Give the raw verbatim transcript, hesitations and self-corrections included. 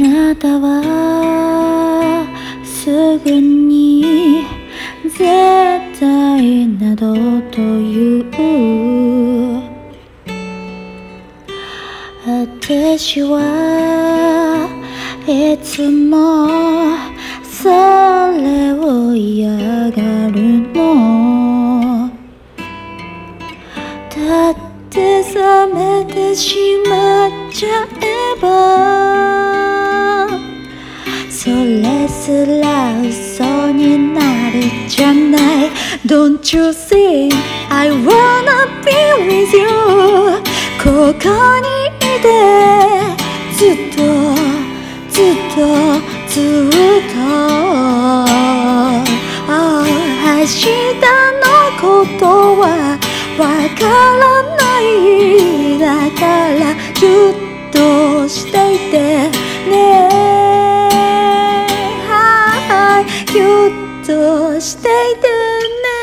なたはすぐに絶対などと言う。私はいつもそれを嫌がるの。だって冷めてしまっちゃえばそれすら嘘になるじゃない。 Don't you see I wanna be with you。 ここにいてずっとずっとずっと、oh、明日のことはわからないだからずっとしていてね、はい、ぎゅっとしていてね。